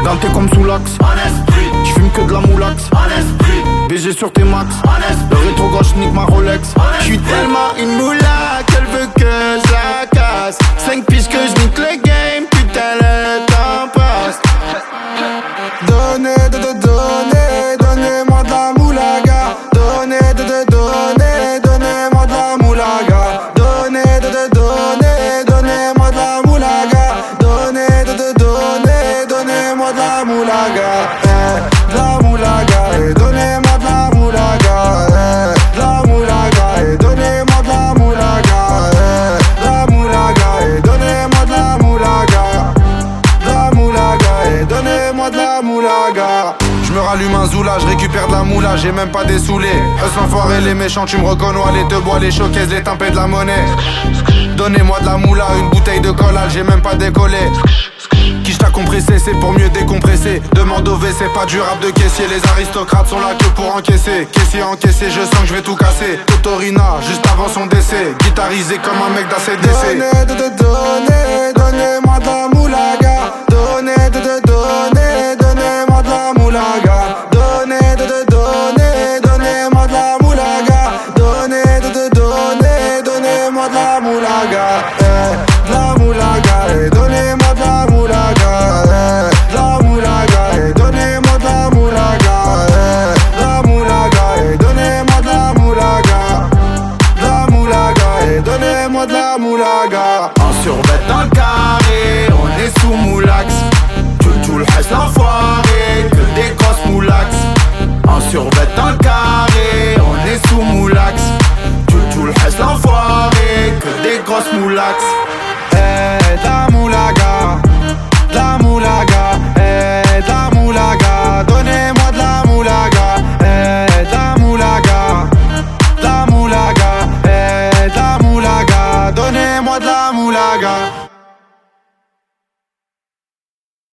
Ganté comme sous l'axe. J'fume que de la moulax. BG sur tes max. Le rétro gauche nique ma Rolex. J'suis tellement une moula qu'elle veut que je la casse. 5 piges que je nique le game. Putain le temps passe. Donnez-moi de la moulaga. Donnez-moi de la moulaga. Donnez-moi de la moulaga. Donnez-moi de la moulaga. De la moulaga. Donnez-moi de la moulaga. De la moulaga. Donnez-moi de la moulaga. De la moulaga. Donnez-moi de la moulaga. De la moulaga. Donnez-moi de la moulaga. Je me rallume un zoula, je récupère de la moula, j'ai même pas dessoulé. Eux l'enfoiré, les méchants, tu me reconnais, les te bois, les showcases, les timpés de la monnaie. Donnez-moi de la moula, une bouteille de collal, j'ai même pas décollé. Quiche t'a compressé, c'est pour mieux décompresser. Demande au V, c'est pas du rap de caissier. Les aristocrates sont là que pour encaisser. Caissier encaissé, je sens que je vais tout casser. Totorina, juste avant son décès. Guitarisé comme un mec d'ACDC. Donnez-moi de la moulaga.